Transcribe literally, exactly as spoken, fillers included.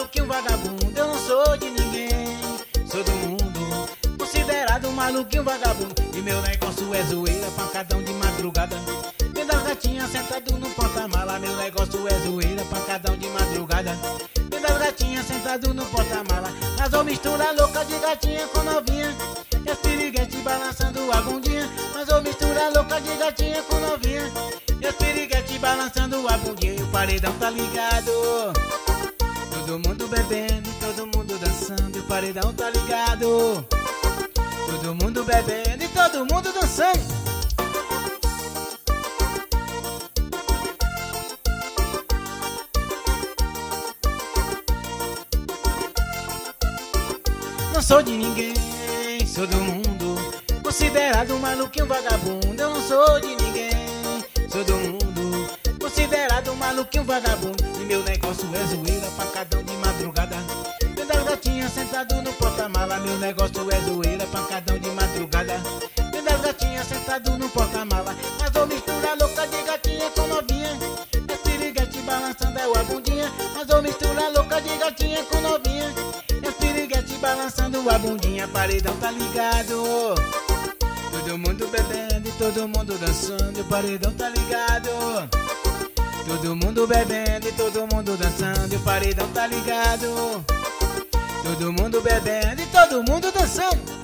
maluquinho vagabundo. Eu não sou de ninguém, sou do mundo, considerado um maluquinho vagabundo. E meu negócio é zoeira, pancadão de madrugada. Vendo as gatinhas sentado no porta-mala. Meu negócio é zoeira, pancadão de madrugada. Vendo as gatinhas sentado no porta-mala. Mas ou mistura louca de gatinha com novinha, e as piriguetes balançando a bundinha. Mas ou mistura louca de gatinha com novinha, e as piriguetes balançando a bundinha. E o paredão tá ligado, todo mundo bebendo e todo mundo dançando. E o paredão tá ligado, todo mundo bebendo e todo mundo dançando. Não sou de ninguém, sou do mundo, considerado um maluquinho vagabundo. Eu não sou de ninguém, sou do mundo, considerado um maluquinho vagabundo. E meu negócio é zoeira, pancadão de madrugada. Vendo as gatinhas sentado no porta-mala. Meu negócio é zoeira, pancadão de madrugada. Vendo as gatinhas sentado no porta-mala. Mas ou mistura louca de gatinha com novinha, as piriguetes balançando a bundinha. Mas ou mistura louca de gatinha com novinha, as piriguetes balançando a bundinha. Paredão tá ligado, todo mundo bebendo e todo mundo dançando. O paredão tá ligado, todo mundo bebendo e todo mundo dançando. O paredão tá ligado, todo mundo bebendo e todo mundo dançando.